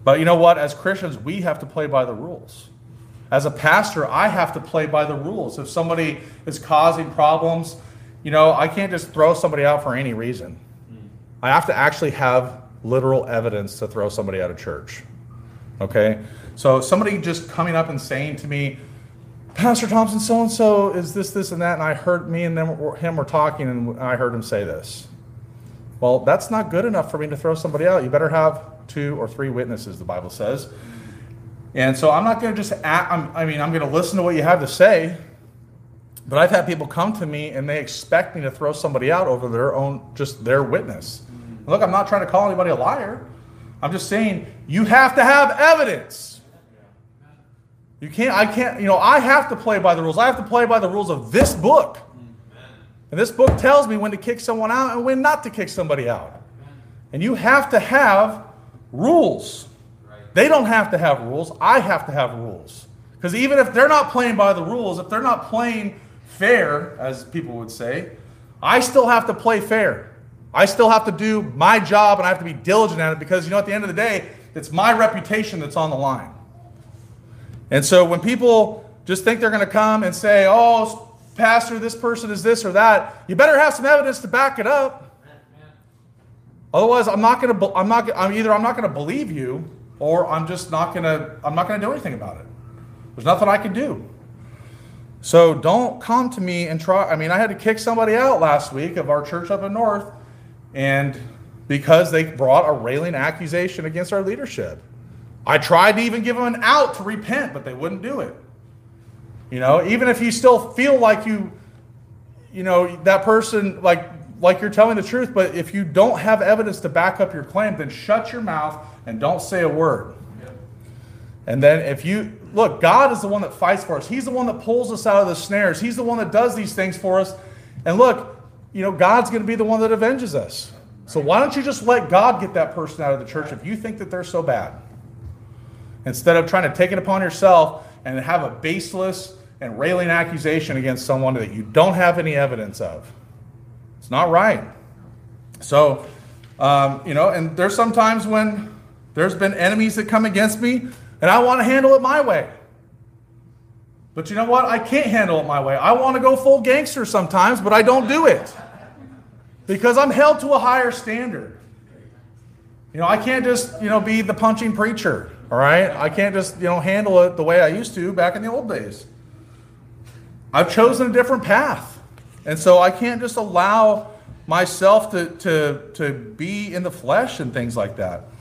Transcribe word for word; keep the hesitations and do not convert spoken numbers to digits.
But you know what? As Christians, we have to play by the rules. As a pastor, I have to play by the rules. If somebody is causing problems, you know, I can't just throw somebody out for any reason. I have to actually have literal evidence to throw somebody out of church. Okay? So somebody just coming up and saying to me, Pastor Thompson, so-and-so is this, this, and that, and I heard me and them, him were talking, and I heard him say this. Well, that's not good enough for me to throw somebody out. You better have two or three witnesses, the Bible says. And so I'm not going to just, act, I'm, I mean, I'm going to listen to what you have to say, but I've had people come to me and they expect me to throw somebody out over their own, just their witness. Mm-hmm. Look, I'm not trying to call anybody a liar. I'm just saying you have to have evidence. You can't, I can't, you know, I have to play by the rules. I have to play by the rules of this book. And this book tells me when to kick someone out and when not to kick somebody out. And you have to have rules. They don't have to have rules. I have to have rules. Because even if they're not playing by the rules, if they're not playing fair, as people would say, I still have to play fair. I still have to do my job, and I have to be diligent at it because, you know, at the end of the day, it's my reputation that's on the line. And so when people just think they're going to come and say, oh, Pastor, this person is this or that, you better have some evidence to back it up. Otherwise, I'm not going to. I'm not. I'm either I'm not going to believe you, or I'm just not going to. I'm not going to do anything about it. There's nothing I can do. So don't come to me and try. I mean, I had to kick somebody out last week of our church up in North, and because they brought a railing accusation against our leadership. I tried to even give them an out to repent, but they wouldn't do it. You know, even if you still feel like you, you know, that person, like, like you're telling the truth, but if you don't have evidence to back up your claim, then shut your mouth and don't say a word. Yep. And then if you, look, God is the one that fights for us. He's the one that pulls us out of the snares. He's the one that does these things for us. And look, you know, God's going to be the one that avenges us. So why don't you just let God get that person out of the church if you think that they're so bad? Instead of trying to take it upon yourself and have a baseless and railing accusation against someone that you don't have any evidence of. It's not right. So, um, you know, and there's some times when there's been enemies that come against me and I want to handle it my way. But you know what? I can't handle it my way. I want to go full gangster sometimes, but I don't do it. Because I'm held to a higher standard. You know, I can't just, you know, be the punching preacher. All right? I can't just, you know, handle it the way I used to back in the old days. I've chosen a different path. And so I can't just allow myself to, to, to be in the flesh and things like that.